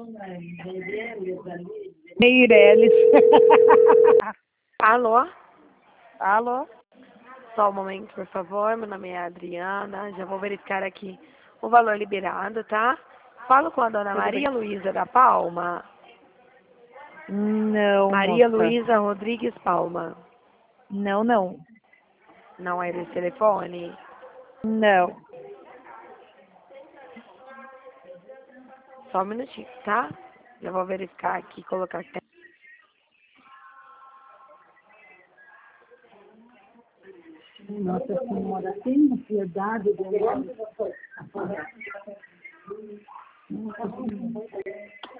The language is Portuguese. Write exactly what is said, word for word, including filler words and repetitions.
Meirelles. Alô? Alô? Só um momento, por favor. Meu nome é Adriana. Já vou verificar aqui o valor liberado, tá? Falo com a dona Tudo bem. Maria Luísa da Palma. Não, Maria moça. Luísa Rodrigues Palma. Não, não. Não é desse telefone? Não. Só um minutinho, tá? Já vou verificar aqui, colocar aqui. Nossa Senhora, tenha piedade de nós.